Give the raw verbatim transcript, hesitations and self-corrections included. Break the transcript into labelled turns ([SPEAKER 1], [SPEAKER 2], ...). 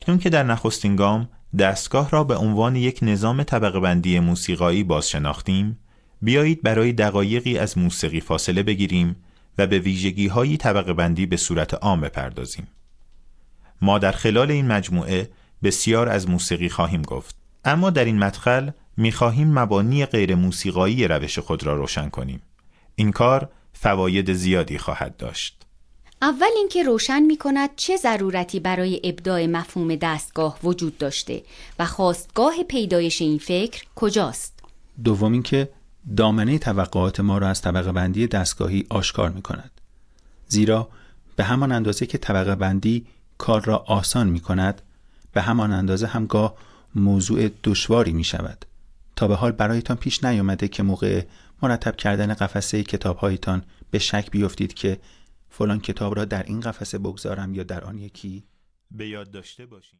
[SPEAKER 1] چون که در نخستین گام دستگاه را به عنوان یک نظام طبقه بندی موسیقایی باز شناختیم، بیایید برای دقایقی از موسیقی فاصله بگیریم و به ویژگی‌های طبقه بندی به صورت عام بپردازیم. ما در خلال این مجموعه بسیار از موسیقی خواهیم گفت، اما در این مدخل می‌خواهیم مبانی غیر موسیقایی روش خود را روشن کنیم. این کار فواید زیادی خواهد داشت.
[SPEAKER 2] اول اینکه روشن می‌کند چه ضرورتی برای ابداع مفهوم دستگاه وجود داشته و خاستگاه پیدایش این فکر کجاست.
[SPEAKER 3] دوم اینکه دامنه توقعات ما را از طبقه بندی دستگاهی آشکار می‌کند. زیرا به همان اندازه که طبقه بندی کار را آسان می‌کند، به همان اندازه همگاه موضوع دشواری می‌شود. تا به حال برایتان پیش نیامده که موقع مرتب کردن قفسه کتاب‌هایتان به شک بیفتید که فلان کتاب را در این قفسه بگذارم یا در آن یکی؟
[SPEAKER 1] به یاد داشته باشید